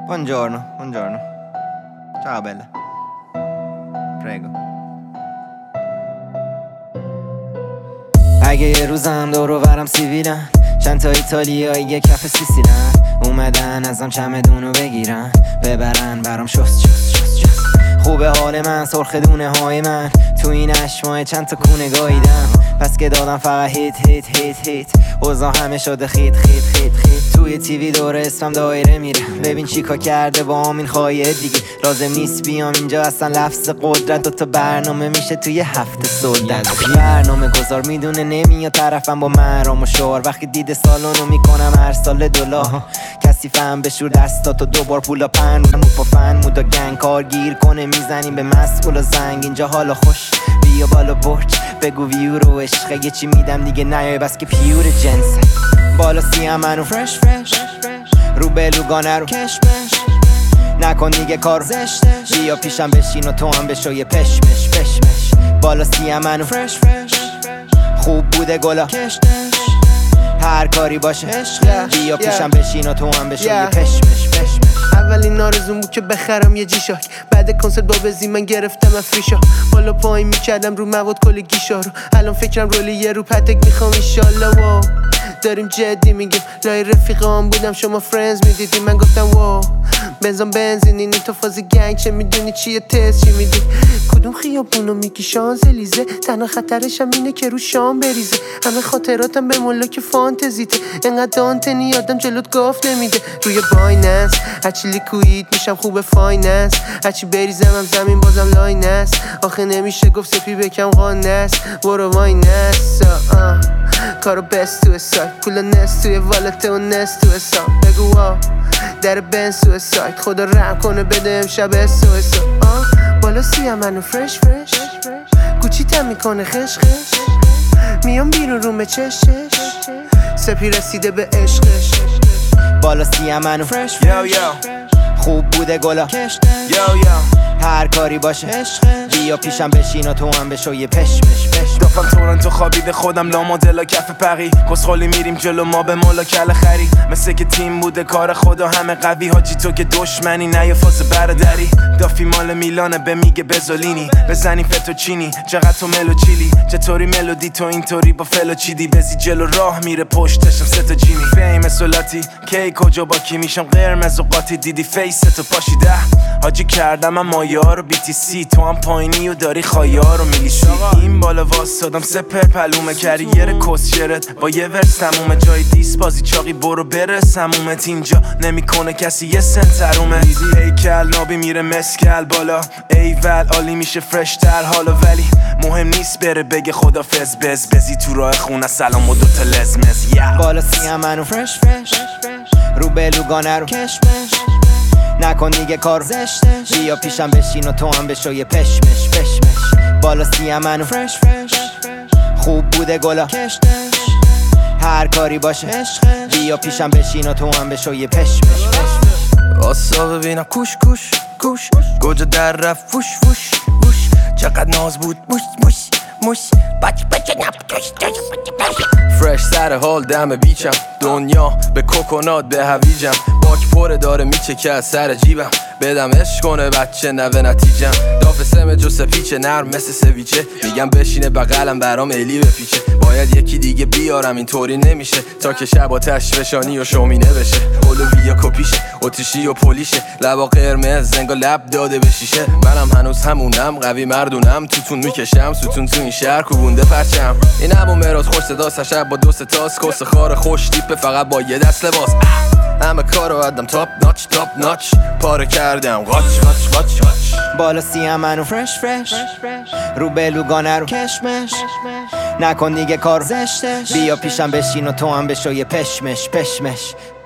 Buongiorno. Ciao bella. Prego. اگه یه روزم دور و برم سیبیلن، چند تا ایتالیایی یه کف سیسیلن، اومدن ازم چمدونو بگیرن ببرن برام شست. خوبه حال من، سرخ دونه های من، تو این 8 ماه چند تا کونه گاییدم، پس که دادم فقط هیت اوضاع همه شده خیت توی تیوی دور اسمم دایره میره، ببین چیکار کرده با همین خواهیه دیگه، لازم نیست بیام اینجا اصلا لفظ قدرت، دوتا برنامه میشه توی هفته سلطت، برنامه گذار میدونه نمیاد طرفم با مرام و شعار، وقتی دیده سالونو میکنم هر سال $، کسی فهم بشور دستاتو دوبار پولا پن با فن مودا گنگ کار گیر کنه، میزنیم به مسئول و زنگ، اینجا حالا خوش بیا بالا برج بگو ویو رو عشقه، یه چی میدم دیگه نیای بس که پیور جنسه، بالا سیم منو فرش رو بلوگانه رو کشمش، نکن دیگه کارو زشتش، بیا پیشم بشین و تو هم بشو یه پشمش، بالا سیم منو فرش خوب بوده گلا کشتش، هر کاری باشه بیا پیشم بشین و تو هم بشو یه پشمش. اولین آرزوم بود که بخرم یه جیشاک، بعد کنسرت با بزی من گرفتم افریشا، بالا پایین میکردم رو مواد کل گیشا رو، الان فکرم رولی یه رو پتک میخوام ایشالله، واو داریم جدی میگیم، لای رفیقام بودم شما فرنز میدیدیم، من گفتم واو بنزین اینی تو فاز گنگ، چه میدونی چیه تست چی میدی، کدوم خیابونو میگی شانزلیزه، تنها خطرش هم اینه که رو شام بریزه، همه خاطراتم به ملاک فانتزیته، انقدر دانتنی آدم جلوت گاف نمیده، روی بایننس هرچی لیکوید میشم خوب فایننس، هرچی بریزم هم زمین بازم لاینس، آخه نمیشه گفت سپی بکم قانس، برو واینس کارو بست تو سایت، پول نست توی والت و نست تو حساب، بگو وا در بنز تو سایت، خدا رحم کنه بده امشب اسو بالا سیم منو فرش گوچی تم میکنه خش میام بیرون رومه چش سپی رسیده به عشقش، بالا سیم منو فرش خوب بوده گلا کشتش، هر کاری باشه بیا پیشم بشین و تو هم بشو یه پشمش. دافم تورنتو خوابیده خودم لا مدلا کف پقی، کسخالی میریم جلو ما به مولا کل خری، مثل که تیم بوده کار خدا همه قوی، حاجی تو که دشمنی نه یه فاز برادری، دافی مال میلانه به میگه بزولینی بزنی فتوچینی، چقدر تو ملو چیلی، چطوری ملودی تو اینطوری با فلو چیدی، بزی جلو راه میره پشتشم سه جیمی، فیم سولاتی کی کجا با کی میشم قرمز و قاطی، دیدی فیس تو پاشیده حاجی کردم اما یارو BTC، تو هم پایینی و داری خایار و میلیشی، این بالا واسادم سپر پلومه کریر کسشرت با یه ورس تمومه، جای دیس بازی چاقی برو برس همومت، اینجا نمیکنه کسی یه سنترومه، هیکل نابی میره مسکل بالا ایول عالی میشه فرش تر حالا، ولی مهم نیست بره بگه خدافظ بزی تو راه خونه سلام و دوتا لزمز، بالا سیم منو فرش رو بلوگانه رو کشمش، نکن دیگه کارو زشتش، بیا پیشم بشین و تو هم بشو یه پشمش، بالا سیم منو فرش خوب بوده گلا کشتش، هر کاری باشه بیا پیشم بشین و تو هم بشو یه پشمش. آسا ببینم کوش گوجه در رفت فوش چقدر ناز بود موش بچه فرش سر حال دم بیچم، دنیا به کوکونات به هویجم، باک پره داره میچکه از سر جیبم، بدم عشق کنه بچه نوه نتیجم، داف سم جو سپیچه نرم مثل سویچه، میگم بشینه بغلم برام ایلی بپیچه، باید یکی دیگه بیارم اینطوری نمیشه، تا که شب آتش فشانی و شومینه بشه، اولویا کپیشه اتیشی و پلیشه، لبا قرمز زنگا لب داده به شیشه، منم هنوز همونم قوی مردونم، توتون میکشم ستون تو این شهر کوبونده پرچم، این همون مراد خوش صدا شب با دو ستاس، کس خار خوش تیپه فقط با یه دست لباس، همه کارو ادم تاپ ناچ پاره کردم قاچ بالا سیم منو فرش رو بلوگانه رو کشمش، نکن دیگه کارو زشتش، بیا پیشم بشین و تو هم بشو یه پشمش.